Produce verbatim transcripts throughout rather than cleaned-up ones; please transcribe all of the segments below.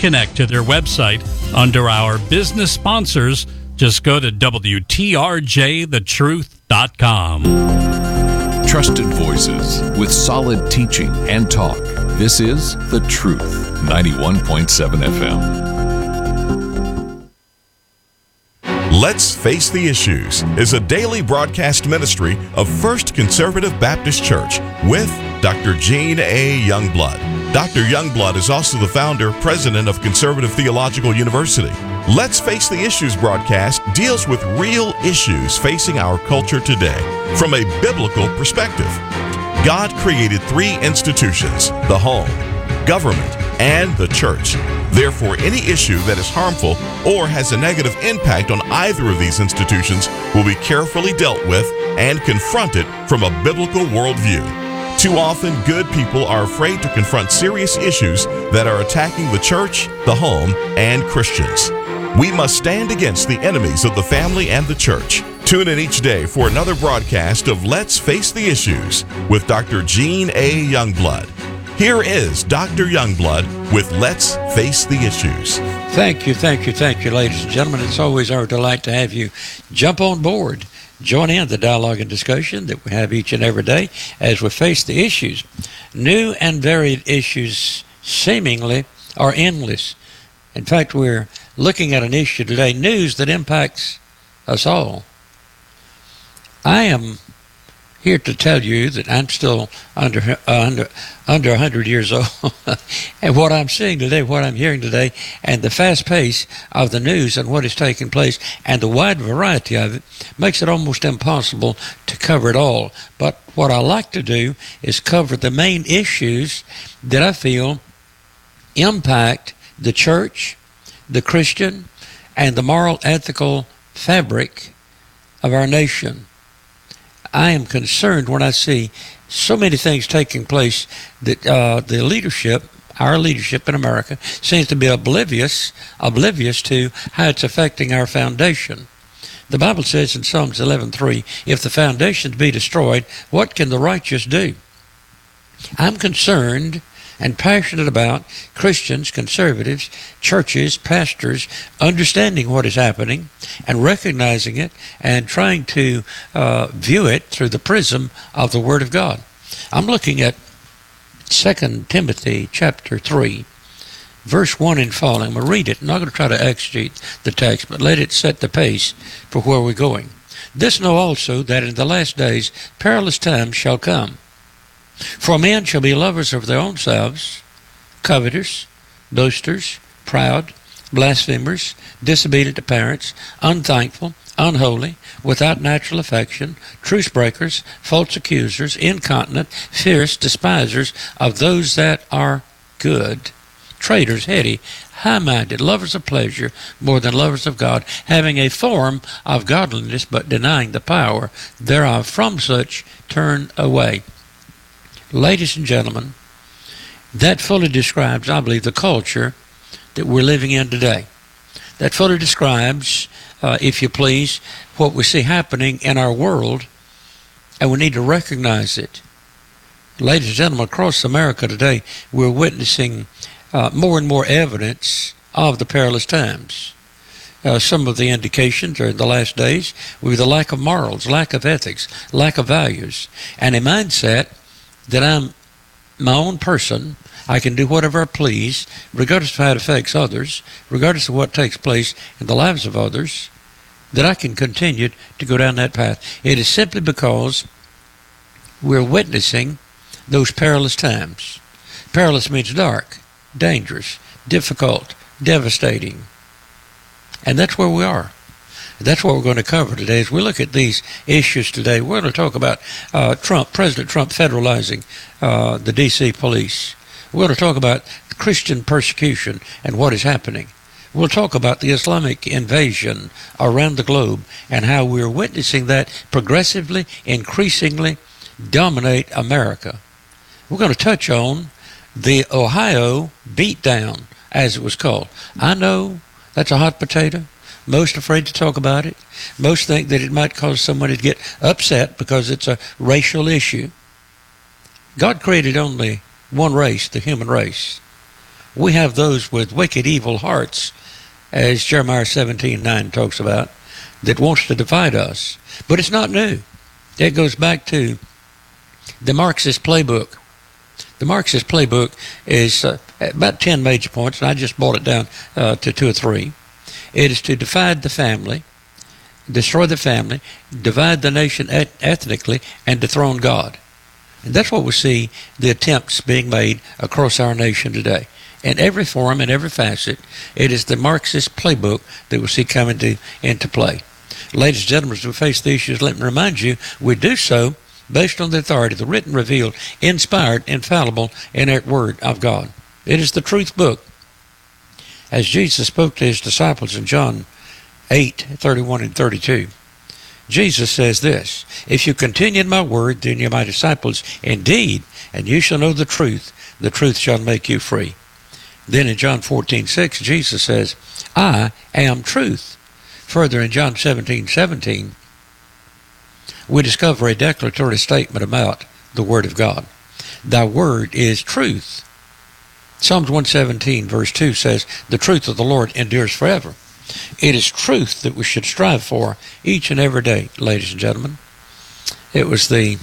connect to their website under our business sponsors. Just go to W T R J the truth dot com. Trusted voices with solid teaching and talk. This is The Truth, ninety-one point seven F M. Let's Face the Issues is a daily broadcast ministry of First Conservative Baptist Church with Doctor Gene A. Youngblood. Doctor Youngblood is also the founder, president of Conservative Theological University. Let's Face the Issues broadcast deals with real issues facing our culture today from a biblical perspective. God created three institutions: the home, government, and the church. Therefore, any issue that is harmful or has a negative impact on either of these institutions will be carefully dealt with and confronted from a biblical worldview. Too often, good people are afraid to confront serious issues that are attacking the church, the home, and Christians. We must stand against the enemies of the family and the church. Tune in each day for another broadcast of Let's Face the Issues with Doctor Gene A. Youngblood. Here is Doctor Youngblood with Let's Face the Issues. Thank you, thank you, thank you, ladies and gentlemen. It's always our delight to have you jump on board, join in the dialogue and discussion that we have each and every day as we face the issues. New and varied issues seemingly are endless. In fact, we're looking at an issue today, news that impacts us all. I am here to tell you that I'm still under uh, under under one hundred years old, and what I'm seeing today, what I'm hearing today, and the fast pace of the news and what is taking place, and the wide variety of it, makes it almost impossible to cover it all. But what I like to do is cover the main issues that I feel impact the church, the Christian, and the moral, ethical fabric of our nation. I am concerned when I see so many things taking place that uh, the leadership, our leadership in America, seems to be oblivious, oblivious to how it's affecting our foundation. The Bible says in Psalms eleven three, if the foundations be destroyed, what can the righteous do? I'm concerned and passionate about Christians, conservatives, churches, pastors, understanding what is happening and recognizing it and trying to uh, view it through the prism of the Word of God. I'm looking at Second Timothy chapter three, verse one and following. I'm going to read it. I'm not going to try to exegete the text, but let it set the pace for where we're going. This know also, that in the last days perilous times shall come. For men shall be lovers of their own selves, covetous, boasters, proud, blasphemers, disobedient to parents, unthankful, unholy, without natural affection, truce breakers, false accusers, incontinent, fierce, despisers of those that are good, traitors, heady, high-minded, lovers of pleasure more than lovers of God, having a form of godliness but denying the power thereof. From such turn away. Ladies and gentlemen, that fully describes, I believe, the culture that we're living in today. That fully describes, uh, if you please, what we see happening in our world, and we need to recognize it. Ladies and gentlemen, across America today, we're witnessing uh, more and more evidence of the perilous times. Uh, some of the indications are in the last days with the lack of morals, lack of ethics, lack of values, and a mindset that I'm my own person. I can do whatever I please, regardless of how it affects others, regardless of what takes place in the lives of others, that I can continue to go down that path. It is simply because we're witnessing those perilous times. Perilous means dark, dangerous, difficult, devastating. And that's where we are. That's what we're going to cover today. As we look at these issues today, we're going to talk about uh, Trump, President Trump federalizing uh, the D C police. We're going to talk about Christian persecution and what is happening. We'll talk about the Islamic invasion around the globe and how we're witnessing that progressively, increasingly dominate America. We're going to touch on the Ohio beatdown, as it was called. I know that's a hot potato. Most afraid to talk about it. Most think that it might cause someone to get upset because it's a racial issue. God created only one race, the human race. We have those with wicked, evil hearts, as Jeremiah seventeen nine talks about, that wants to divide us. But it's not new. It goes back to the Marxist playbook. The Marxist playbook is uh, about ten major points, and I just brought it down uh, to two or three. It is to divide the family, destroy the family, divide the nation et- ethnically, and dethrone God. And that's what we see the attempts being made across our nation today. In every form, in every facet, it is the Marxist playbook that we see coming to, into play. Ladies and gentlemen, as we face the issues, let me remind you, we do so based on the authority, the written, revealed, inspired, infallible, inerrant Word of God. It is the truth book. As Jesus spoke to his disciples in John eight thirty-one and thirty-two, Jesus says this, "If you continue in my word, then you're my disciples indeed, and you shall know the truth. The truth shall make you free." Then in John fourteen six, Jesus says, "I am truth." Further in John seventeen seventeen, we discover a declaratory statement about the Word of God. Thy word is truth. Psalms one seventeen verse two says, "The truth of the Lord endures forever." It is truth that we should strive for each and every day, ladies and gentlemen. It was the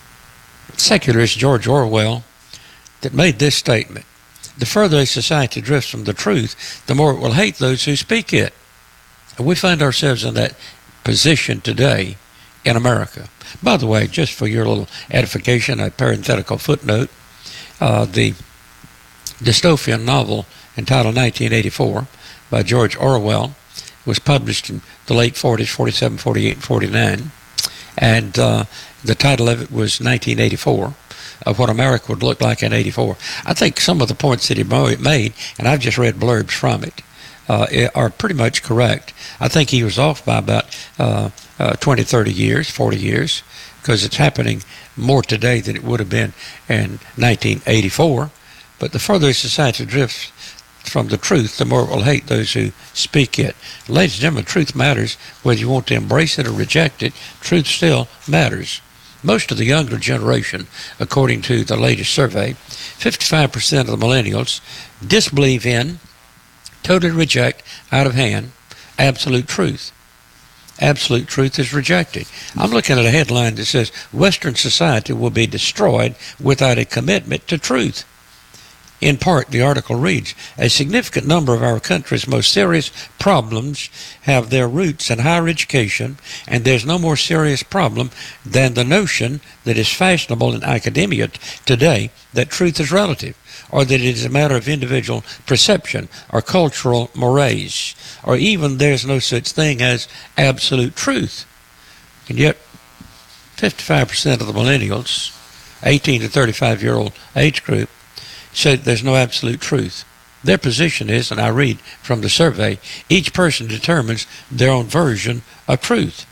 secularist George Orwell that made this statement: "The further a society drifts from the truth, the more it will hate those who speak it." And we find ourselves in that position today in America. By the way, just for your little edification, a parenthetical footnote, uh, the dystopian novel entitled nineteen eighty-four by George Orwell was published in the late forties, forty-seven, forty-eight, and forty-nine. And uh, the title of it was nineteen eighty-four, of what America would look like in eighty-four. I think some of the points that he made, and I've just read blurbs from it, uh, are pretty much correct. I think he was off by about uh, uh, twenty, thirty years, forty years, because it's happening more today than it would have been in nineteen eighty-four. But the further society drifts from the truth, the more it will hate those who speak it. Ladies and gentlemen, truth matters. Whether you want to embrace it or reject it, truth still matters. Most of the younger generation, according to the latest survey, fifty-five percent of the millennials disbelieve in, totally reject, out of hand, absolute truth. Absolute truth is rejected. I'm looking at a headline that says, "Western society will be destroyed without a commitment to truth." In part, the article reads, "A significant number of our country's most serious problems have their roots in higher education, and there's no more serious problem than the notion that is fashionable in academia today that truth is relative, or that it is a matter of individual perception or cultural mores, or even there's no such thing as absolute truth." And yet, fifty-five percent of the millennials, eighteen to thirty-five-year-old age group, said there's no absolute truth. Their position is, and I read from the survey, each person determines their own version of truth.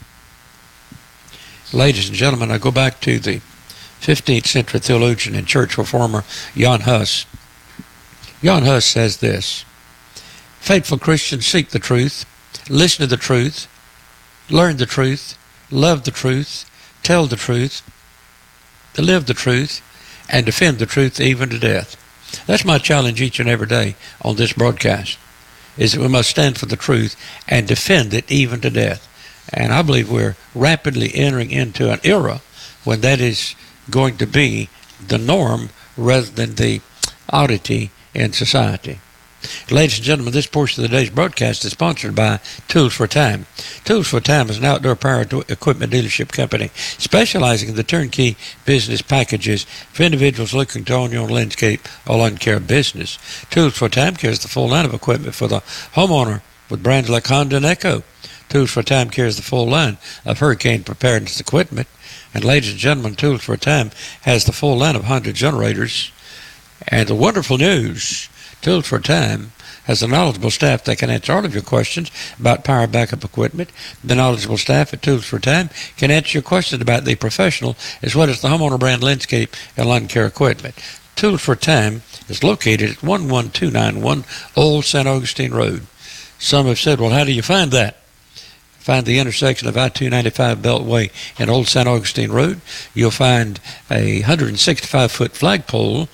Ladies and gentlemen, I go back to the fifteenth century theologian and church reformer Jan Hus. Jan Hus says this: "Faithful Christians seek the truth, listen to the truth, learn the truth, love the truth, tell the truth, live the truth, and defend the truth even to death." That's my challenge each and every day on this broadcast, is that we must stand for the truth and defend it even to death. And I believe we're rapidly entering into an era when that is going to be the norm rather than the oddity in society. Ladies and gentlemen, this portion of the day's broadcast is sponsored by Tools for Time. Tools for Time is an outdoor power equipment dealership company specializing in the turnkey business packages for individuals looking to own your own landscape or lawn care business. Tools for Time carries the full line of equipment for the homeowner with brands like Honda and Echo. Tools for Time carries the full line of hurricane preparedness equipment. And ladies and gentlemen, Tools for Time has the full line of Honda generators. And the wonderful news, Tools for Time has a knowledgeable staff that can answer all of your questions about power backup equipment. The knowledgeable staff at Tools for Time can answer your questions about the professional as well as the homeowner brand landscape and lawn care equipment. Tools for Time is located at one one two nine one Old San Augustine Road. Some have said, well, how do you find that? Find the intersection of I two ninety-five Beltway and Old San Augustine Road. You'll find a one hundred sixty-five foot flagpole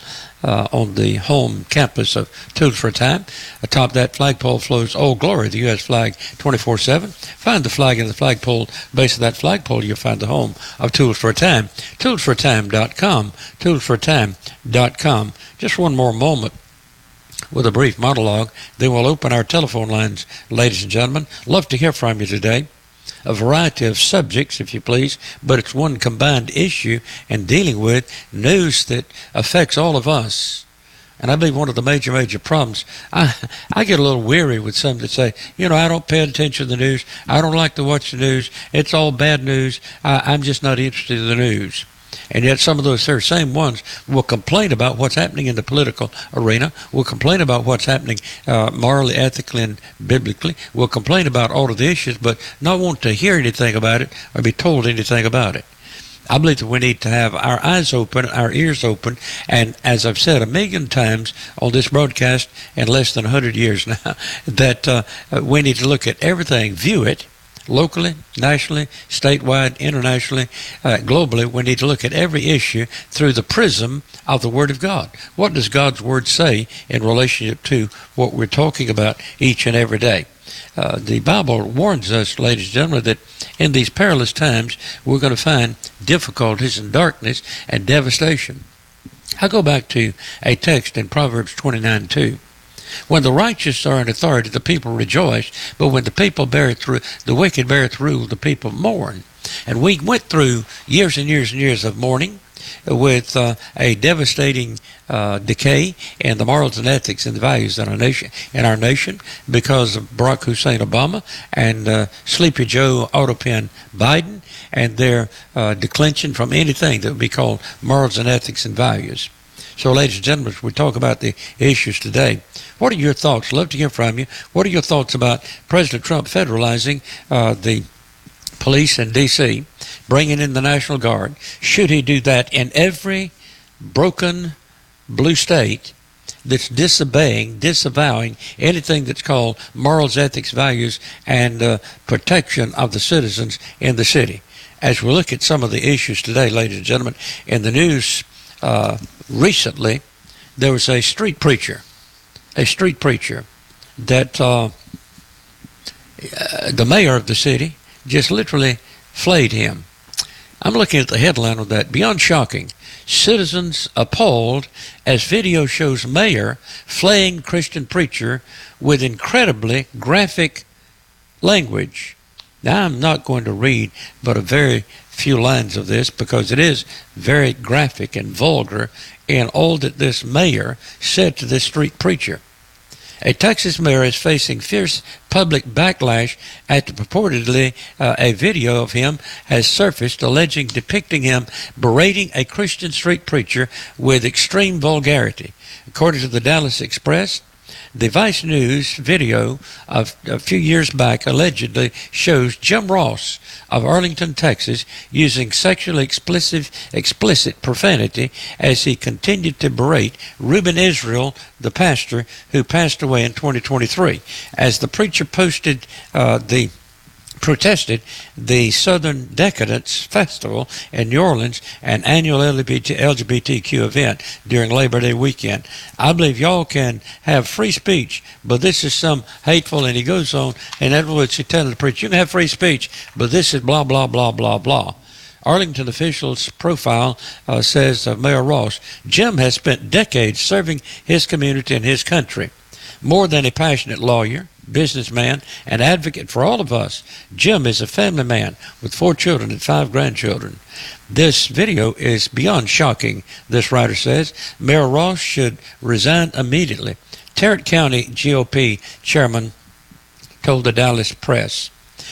uh, on the home campus of Tools for a Time. Atop that flagpole floats Old Glory, the U S flag, twenty-four seven. Find the flag in the flagpole, base of that flagpole, you'll find the home of Tools for a Time. tools for a time dot com. tools for a time dot com. Just one more moment with a brief monologue. Then we'll open our telephone lines, ladies and gentlemen. Love to hear from you today. A variety of subjects, if you please, but it's one combined issue and dealing with news that affects all of us. And I believe one of the major, major problems, I I get a little weary with some that say, you know, I don't pay attention to the news. I don't like to watch the news. It's all bad news. I, I'm just not interested in the news. And yet some of those very same ones will complain about what's happening in the political arena, will complain about what's happening uh, morally, ethically, and biblically, will complain about all of the issues, but not want to hear anything about it or be told anything about it. I believe that we need to have our eyes open, our ears open, and as I've said a million times on this broadcast in less than one hundred years now, that uh, we need to look at everything, view it, locally, nationally, statewide, internationally, uh, globally. We need to look at every issue through the prism of the Word of God. What does God's Word say in relationship to what we're talking about each and every day? Uh, the Bible warns us, ladies and gentlemen, that in these perilous times we're going to find difficulties and darkness and devastation. I go back to a text in Proverbs twenty-nine two. When the righteous are in authority, the people rejoice, but when the people beareth ru- the wicked beareth rule, the people mourn. And we went through years and years and years of mourning with uh, a devastating uh, decay in the morals and ethics and the values in our nation, in our nation because of Barack Hussein Obama and uh, Sleepy Joe Autopen Biden and their uh, declension from anything that would be called morals and ethics and values. So, ladies and gentlemen, as we talk about the issues today, what are your thoughts? Love to hear from you. What are your thoughts about President Trump federalizing uh, the police in D C, bringing in the National Guard? Should he do that in every broken blue state that's disobeying, disavowing anything that's called morals, ethics, values, and uh, protection of the citizens in the city? As we look at some of the issues today, ladies and gentlemen, in the news uh, recently, there was a street preacher, a street preacher that uh, uh, the mayor of the city just literally flayed him. I'm looking at the headline of that. Beyond shocking, citizens appalled as video shows mayor flaying Christian preacher with incredibly graphic language. Now, I'm not going to read but a very few lines of this because it is very graphic and vulgar in all that this mayor said to this street preacher. A Texas mayor is facing fierce public backlash after purportedly uh, a video of him has surfaced alleging depicting him berating a Christian street preacher with extreme vulgarity. According to the Dallas Express, the Vice News video of a few years back allegedly shows Jim Ross of Arlington, Texas, using sexually explicit, explicit profanity as he continued to berate Reuben Israel, the pastor who passed away in twenty twenty-three. As the preacher posted uh, the protested the Southern Decadence Festival in New Orleans, an annual L G B T Q event during Labor Day weekend. I believe y'all can have free speech, but this is some hateful, and he goes on, in other words, he's telling the preacher, you can have free speech, but this is blah, blah, blah, blah, blah. Arlington officials' profile uh, says of Mayor Ross, Jim has spent decades serving his community and his country. More than a passionate lawyer, businessman, and advocate for all of us, Jim is a family man with four children and five grandchildren. This video is beyond shocking, this writer says. Mayor Ross should resign immediately. Tarrant County G O P chairman told the Dallas Press.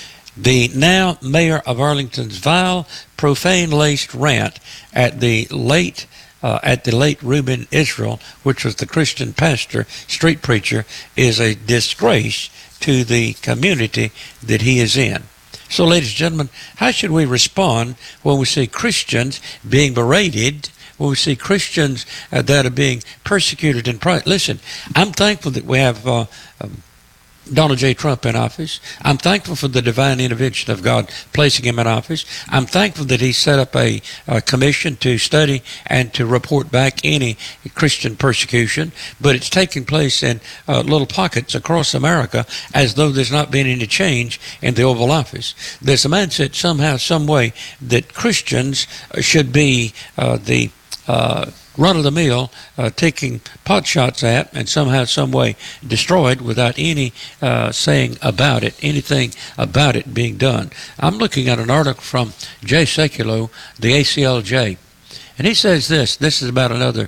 The now mayor of Arlington's vile, profane-laced rant at the late Uh, at the late Reuben Israel, which was the Christian pastor, street preacher, is a disgrace to the community that he is in. So, ladies and gentlemen, how should we respond when we see Christians being berated, when we see Christians uh, that are being persecuted in pride? Listen, I'm thankful that we have uh, um, Donald J. Trump in office. I'm thankful for the divine intervention of God placing him in office. I'm thankful that he set up a, a commission to study and to report back any Christian persecution, but it's taking place in uh, little pockets across America as though there's not been any change in the Oval Office. There's a mindset somehow, some way, that Christians should be uh, the uh, run-of-the-mill, uh, taking pot shots at and somehow, some way destroyed without any uh, saying about it, anything about it being done. I'm looking at an article from Jay Sekulow, the A C L J, and he says this. This is about another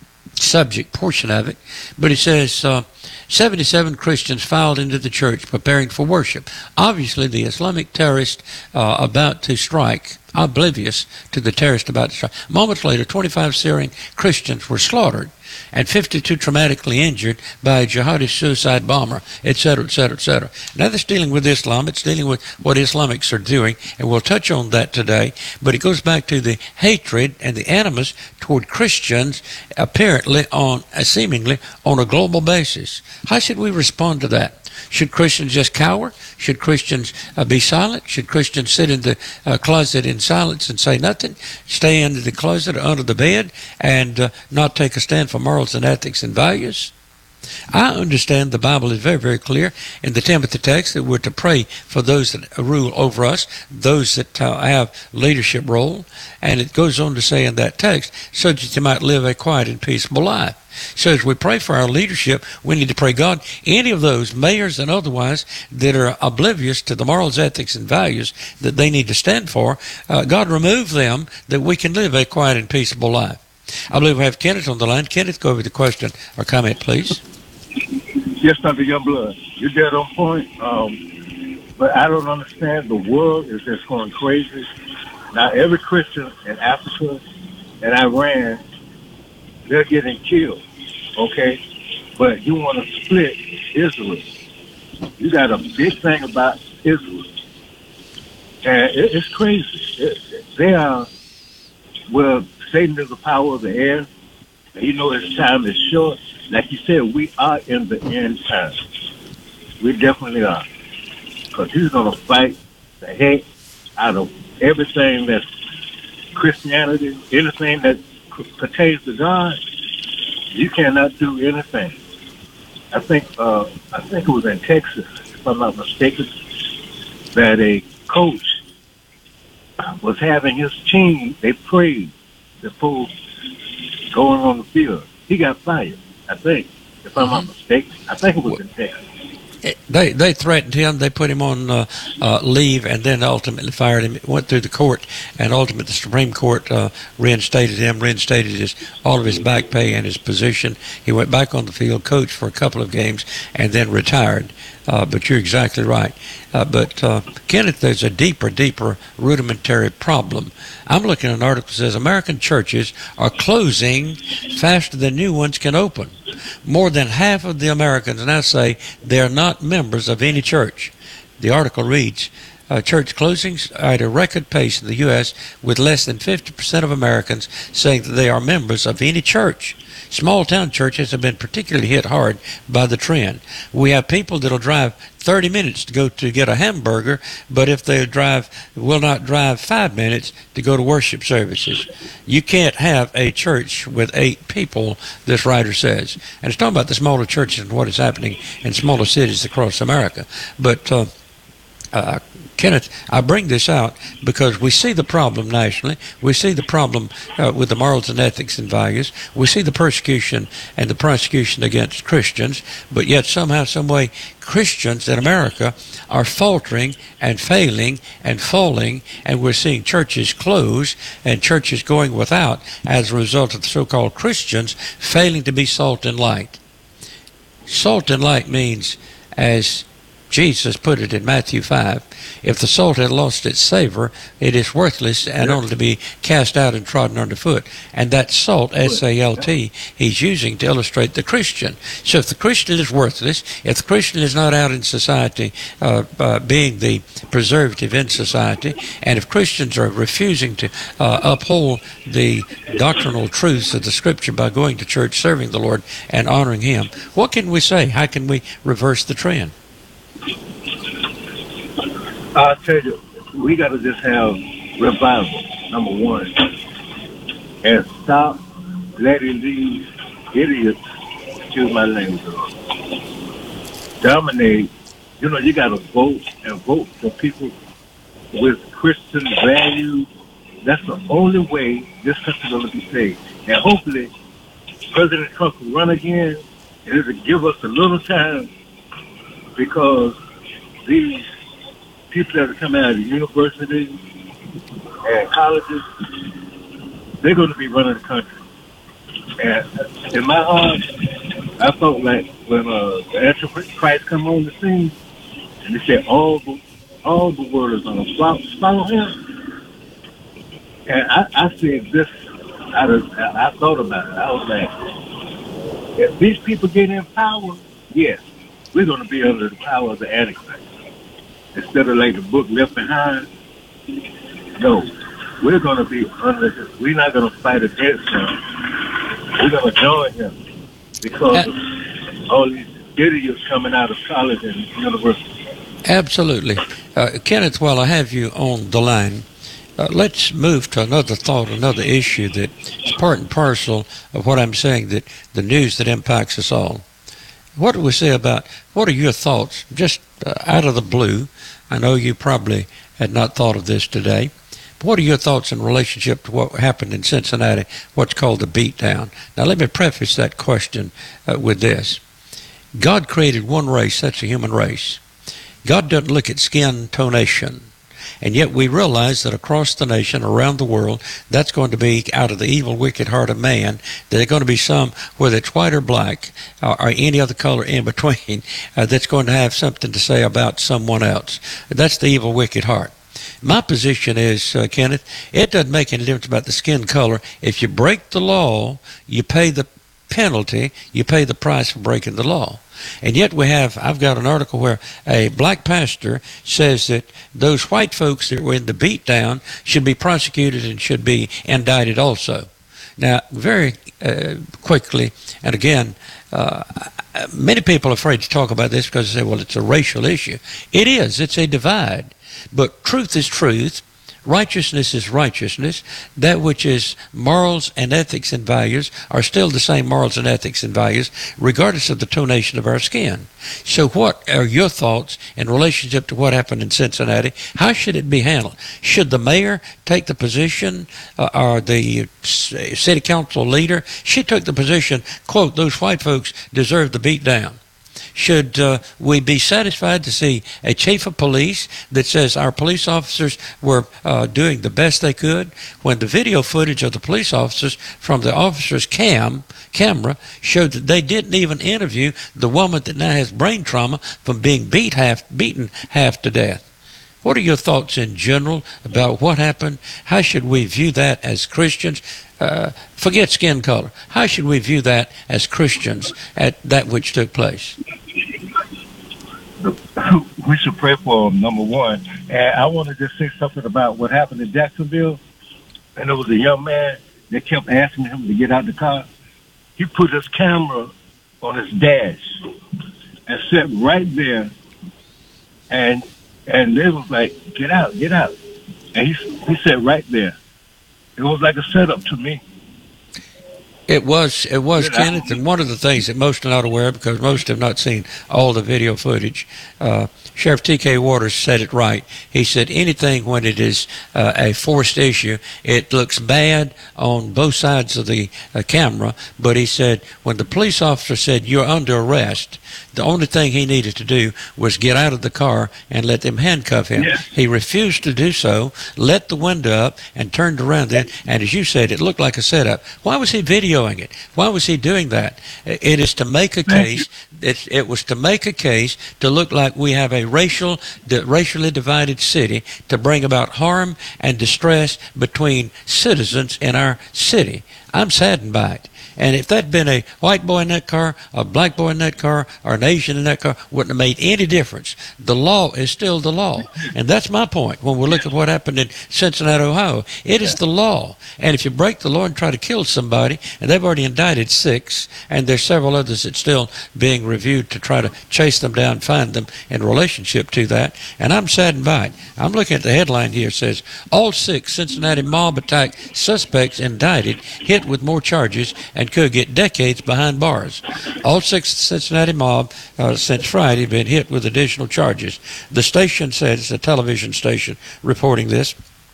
subject portion of it, but he says uh, seventy-seven Christians filed into the church preparing for worship. Obviously, the Islamic terrorist uh, about to strike, oblivious to the terrorist about to strike. Moments later, twenty-five Syrian Christians were slaughtered and fifty-two traumatically injured by a jihadist suicide bomber, et cetera, et cetera, et cetera. Now, that's dealing with Islam. It's dealing with what Islamics are doing, and we'll touch on that today. But it goes back to the hatred and the animus toward Christians, apparently on, uh, seemingly, on a global basis. How should we respond to that? Should Christians just cower? Should Christians uh, be silent? Should Christians sit in the uh, closet in silence and say nothing? Stay under the closet or under the bed and uh, not take a stand for morals and ethics and values? I understand the Bible is very, very clear in the Timothy text that we're to pray for those that rule over us, those that uh, have leadership role. And it goes on to say in that text, so that you might live a quiet and peaceable life. So as we pray for our leadership, we need to pray, God, any of those, mayors and otherwise, that are oblivious to the morals, ethics, and values that they need to stand for, uh, God, remove them that we can live a quiet and peaceable life. I believe we have Kenneth on the line. Kenneth, go over the question or comment, please. Yes, Doctor Youngblood, you're dead on point. Um, but I don't understand. The world is just going crazy. Now, every Christian in Africa and Iran, they're getting killed, okay? But you want to split Israel. You got a big thing about Israel. And it, it's crazy. It, they are, well, Satan is the power of the air. And you know his time is short. Like you said, we are in the end time. We definitely are. Because he's going to fight the heck out of everything that's Christianity, anything that pertains to God. You cannot do anything. I think uh, I think it was in Texas, if I'm not mistaken, that a coach was having his team, they prayed before going on the field. He got fired, I think, if I'm not mistaken. I think it was in Texas. They they threatened him. They put him on uh, uh, leave, and then ultimately fired him. Went through the court, and ultimately the Supreme Court uh, reinstated him, reinstated his all of his back pay and his position. He went back on the field, coached for a couple of games, and then retired. Uh, but you're exactly right. Uh, but uh, Kenneth, there's a deeper, deeper rudimentary problem. I'm looking at an article that says American churches are closing faster than new ones can open. More than half of the Americans now say they're not members of any church. The article reads, uh, church closings are at a record pace in the U S with less than fifty percent of Americans saying that they are members of any church. Small town churches have been particularly hit hard by the trend. We have people that'll drive thirty minutes to go to get a hamburger, but if they drive, will not drive five minutes to go to worship services. You can't have a church with eight people, this writer says. And it's talking about the smaller churches and what is happening in smaller cities across America. But uh, uh, Kenneth, I bring this out because we see the problem nationally. We see the problem uh, with the morals and ethics and values. We see the persecution and the prosecution against Christians, but yet somehow, some way, Christians in America are faltering and failing and falling, and we're seeing churches close and churches going without as a result of the so-called Christians failing to be salt and light. Salt and light means, as Jesus put it in Matthew five, if the salt had lost its savor, it is worthless and only to be cast out and trodden underfoot. And that salt, S A L T, he's using to illustrate the Christian. So if the Christian is worthless, if the Christian is not out in society uh, uh, being the preservative in society, and if Christians are refusing to uh, uphold the doctrinal truths of the Scripture by going to church, serving the Lord, and honoring Him, what can we say? How can we reverse the trend? I'll tell you, we got to just have revival, number one, and stop letting these idiots, excuse my language, dominate. You know, you got to vote and vote for people with Christian values. That's the only way this country is going to be saved. And hopefully, President Trump will run again, and it'll give us a little time, because these people that are coming out of universities and colleges, they're going to be running the country. And in my heart, I felt like when uh, the Antichrist come on the scene, and they said all the, all the world is going to follow, follow him. And I, I said this, I, I thought about it. I was like, if these people get in power, yes, we're going to be under the power of the Antichrist. Instead of like the book Left Behind, no, we're going to be under his. We're not going to fight against him. We're going to join him because uh, of all these idiots coming out of college and university. Absolutely. Uh, Kenneth, while I have you on the line, uh, let's move to another thought, another issue that is part and parcel of what I'm saying, that the news that impacts us all. What do we say about, what are your thoughts, just uh, out of the blue? I know you probably had not thought of this today. But what are your thoughts in relationship to what happened in Cincinnati, what's called the beatdown? Now, let me preface that question uh, with this. God created one race, that's the human race. God doesn't look at skin tonation. And yet we realize that across the nation, around the world, that's going to be out of the evil, wicked heart of man. There are going to be some, whether it's white or black, or, or any other color in between, uh, that's going to have something to say about someone else. That's the evil, wicked heart. My position is, uh, Kenneth, it doesn't make any difference about the skin color. If you break the law, you pay the penalty, you pay the price for breaking the law. And yet we have, I've got an article where a black pastor says that those white folks that were in the beatdown should be prosecuted and should be indicted also. Now, very uh, quickly, and again, uh, many people are afraid to talk about this because they say, well, it's a racial issue. It is. It's a divide. But truth is truth. Righteousness is righteousness. That which is morals and ethics and values are still the same morals and ethics and values, regardless of the tonation of our skin. So what are your thoughts in relationship to what happened in Cincinnati? How should it be handled? Should the mayor take the position, uh, or the city council leader? She took the position, quote, those white folks deserve the beat down. Should uh, we be satisfied to see a chief of police that says our police officers were uh, doing the best they could, when the video footage of the police officers from the officer's cam camera showed that they didn't even interview the woman that now has brain trauma from being beat half, beaten half to death? What are your thoughts in general about what happened? How should we view that as Christians? Uh, forget skin color. How should we view that as Christians at that which took place? We should pray for them, number one. And I want to just say something about what happened in Jacksonville. And there was a young man that kept asking him to get out the car. He put his camera on his dash and sat right there, and and they was like, get out, get out. And he he sat right there. It was like a setup to me. It was, it was, Kenneth, and one of the things that most are not aware, because most have not seen all the video footage, uh, Sheriff T K Waters said it right. He said anything when it is uh, a forced issue, it looks bad on both sides of the uh, camera, but he said when the police officer said you're under arrest, the only thing he needed to do was get out of the car and let them handcuff him. Yes. He refused to do so, let the window up, and turned around then, and as you said, it looked like a setup. Why was he videoing it? Why was he doing that? It is to make a case. It, it was to make a case to look like we have a racial, racially divided city, to bring about harm and distress between citizens in our city. I'm saddened by it. And if that'd been a white boy in that car, a black boy in that car, or an Asian in that car, wouldn't have made any difference. The law is still the law. And that's my point when we look at what happened in Cincinnati, Ohio. It is the law. And if you break the law and try to kill somebody, and they've already indicted six, and there's several others that's still being reviewed to try to chase them down, find them in relationship to that. And I'm saddened by it. I'm looking at the headline here. It says, all six Cincinnati mob attack suspects indicted, hit with more charges, and could get decades behind bars. All six Cincinnati mob uh, since Friday have been hit with additional charges. The station says, a television station reporting this,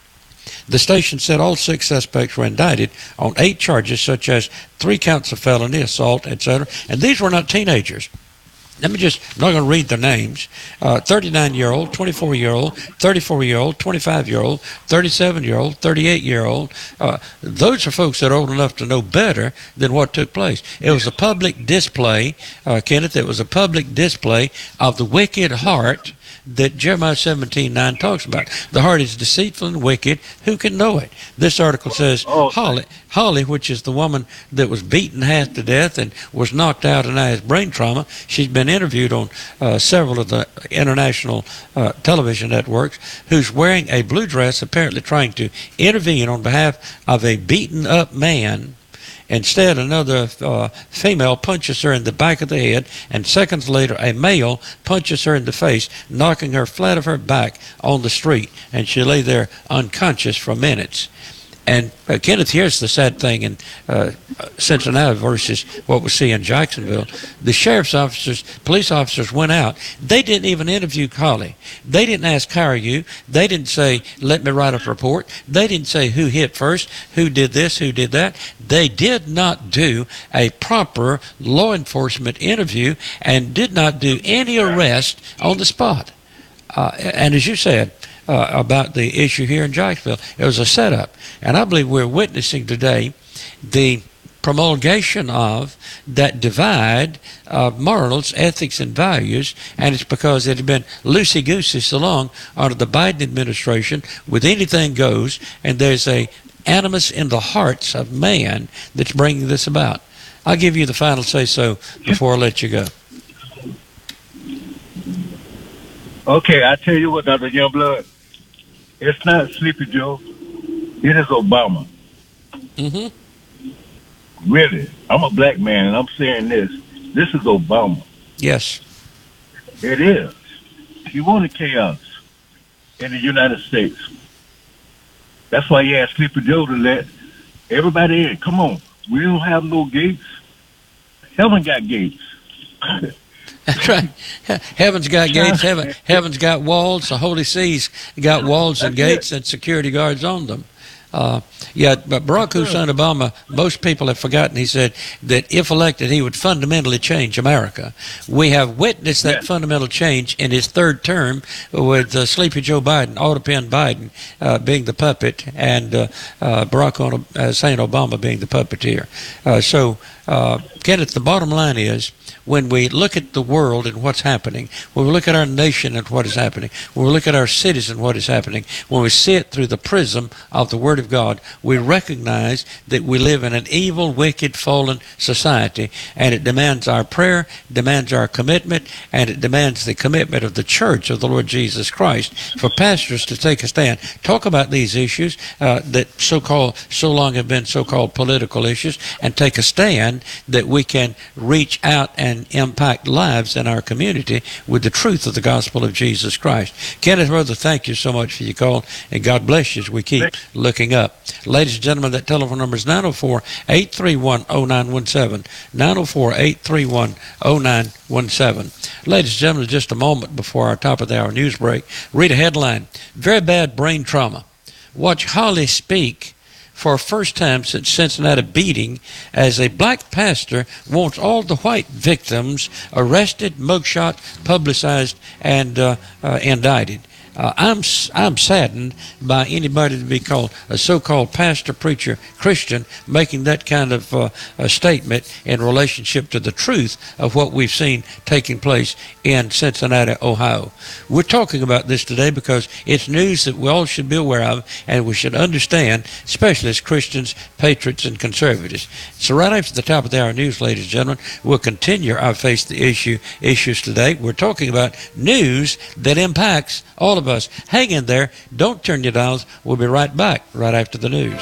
the station said all six suspects were indicted on eight charges, such as three counts of felony, assault, et cetera. And these were not teenagers. Let me just, I'm not going to read their names. Uh, thirty-nine-year-old, twenty-four-year-old, thirty-four-year-old, twenty-five-year-old, thirty-seven-year-old, thirty-eight-year-old. Uh, those are folks that are old enough to know better than what took place. It was a public display, uh, Kenneth, it was a public display of the wicked heart that Jeremiah seventeen nine talks about. The heart is deceitful and wicked. Who can know it? This article says Holly, Holly, which is the woman that was beaten half to death and was knocked out and has brain trauma. She's been interviewed on uh, several of the international uh, television networks, who's wearing a blue dress, apparently trying to intervene on behalf of a beaten up man. Instead, another uh, female punches her in the back of the head, and seconds later, a male punches her in the face, knocking her flat of her back on the street, and she lay there unconscious for minutes. And uh, Kenneth, here's the sad thing in uh, Cincinnati versus what we see in Jacksonville. The sheriff's officers, police officers went out. They didn't even interview Holly. They didn't ask, how are you? They didn't say, let me write a report. They didn't say who hit first, who did this, who did that. They did not do a proper law enforcement interview and did not do any arrest on the spot. Uh, and as you said, Uh, about the issue here in Jacksonville. It was a setup. And I believe we're witnessing today the promulgation of that divide of morals, ethics, and values, and it's because it had been loosey-goosey so long under the Biden administration with anything goes, and there's a animus in the hearts of man that's bringing this about. I'll give you the final say-so before I let you go. Okay, I tell you what, Doctor Youngblood, it's not Sleepy Joe. It is Obama. Mm-hmm. Really, I'm a black man, and I'm saying this. This is Obama. Yes. It is. He wanted chaos in the United States. That's why he asked Sleepy Joe to let everybody in. Come on. We don't have no gates. Heaven got gates. That's right. Heaven's got gates. Heaven, heaven's got walls. The Holy Sea's got walls and gates and security guards on them. Uh, yeah, but Barack Hussein Obama, most people have forgotten, he said that if elected, he would fundamentally change America. We have witnessed that yeah. fundamental change in his third term with uh, Sleepy Joe Biden, Autopin Biden uh, being the puppet, and uh, uh, Barack Hussein Obama being the puppeteer. Uh, so, uh, Kenneth, the bottom line is, when we look at the world and what's happening, when we look at our nation and what is happening, when we look at our cities and what is happening, when we see it through the prism of the Word of God, we recognize that we live in an evil, wicked, fallen society, and it demands our prayer, demands our commitment, and it demands the commitment of the church of the Lord Jesus Christ for pastors to take a stand. Talk about these issues uh, that so-called, so long have been so-called political issues, and take a stand that we can reach out and impact lives in our community with the truth of the gospel of Jesus Christ. Kenneth, brother, thank you so much for your call, and God bless you as we keep looking up. Ladies and gentlemen, that telephone number is nine oh four, eight three one, oh nine one seven, nine oh four, eight three one, oh nine one seven. Ladies and gentlemen, just a moment before our top of the hour news break, read a headline, very bad brain trauma. Watch Holly speak for first time since Cincinnati beating, as a black pastor wants all the white victims arrested, mugshot, publicized, and uh, uh, indicted. Uh, I'm I'm saddened by anybody to be called a so-called pastor, preacher, Christian, making that kind of uh, a statement in relationship to the truth of what we've seen taking place in Cincinnati, Ohio. We're talking about this today because it's news that we all should be aware of and we should understand, especially as Christians, patriots, and conservatives. So right after the top of the hour news, ladies and gentlemen, we'll continue our Face the Issue issues today. We're talking about news that impacts all of us. Hang in there. Don't turn your dials. We'll be right back right after the news.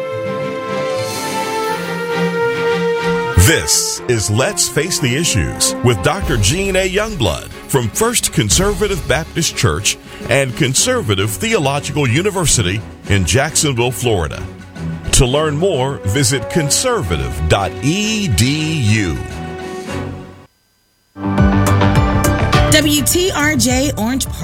This is Let's Face the Issues with Doctor Gene A. Youngblood from First Conservative Baptist Church and Conservative Theological University in Jacksonville, Florida. To learn more, visit conservative dot e d u. W T R J Orange Park.